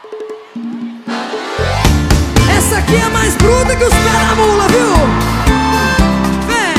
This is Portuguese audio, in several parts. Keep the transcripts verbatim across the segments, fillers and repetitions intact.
Essa aqui é mais bruta que os pés da mula, viu? Vem!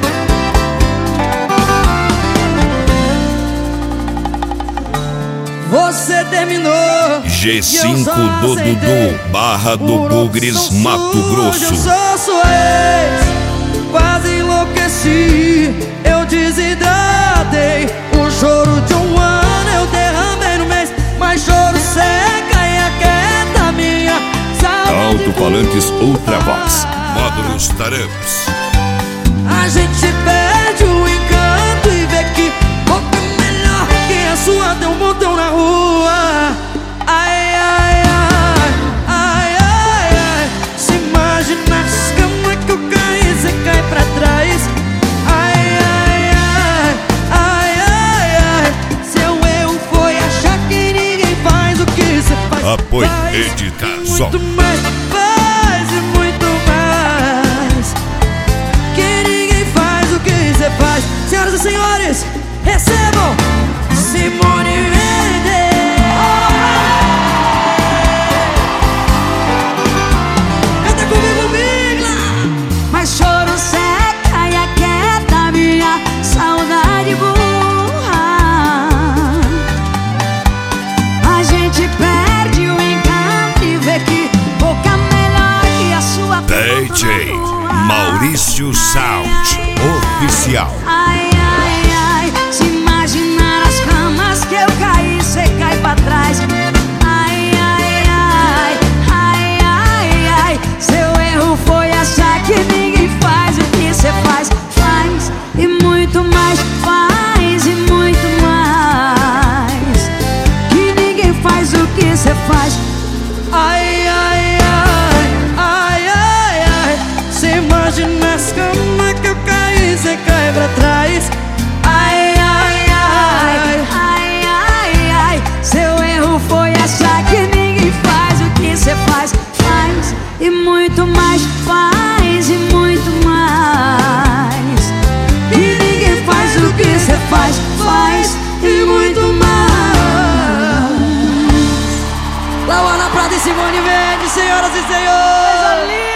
Você terminou G cinco do Dudu, Barra do Bugres, Mato Grosso. Eu sou sua ex, quase enlouqueci, eu desidratei. O choro de um ano eu derramei no mês, mas choro seca e aquieta minha saudade. Alto-falantes Ultravox, módulos Taramps. A gente perde o encanto e vê que boca melhor que a sua tem um montão na rua. Ai, ai, ai, ai, ai, ai. Se imagina as camas que eu caí, cê cai pra trás. Ai, ai, ai, ai, ai, ai. Seu erro foi achar que ninguém faz o que cê faz. Apoio Faz Editação. muito mais, faz e muito mais. Que ninguém faz o que cê faz. Senhoras e senhores, recebam Simone Mendes. Canta comigo, Migla. Mas choro seca e aquieta minha saudade burra. A gente perde o encanto e vê que boca melhor que a sua. D J Maurício Sound Oficial. Ai, ai, ai, se imaginar as camas que eu caí, cê cai pra trás. Ai, ai, ai, ai, ai, ai. Seu erro foi achar que ninguém faz o que cê faz. Faz e muito mais, faz e muito mais. Que ninguém faz o que cê faz. Ai, ai, ai, ai, ai, ai. Cê imagina as camas que eu caí, cê cai pra trás. Ai, ai, ai, Ai, ai, ai, seu erro foi achar que ninguém faz o que cê faz. Faz e muito mais, faz e muito mais. Que ninguém faz o que cê faz. Faz e muito mais. Lauana Prata e Simone Mendes, senhoras e senhores.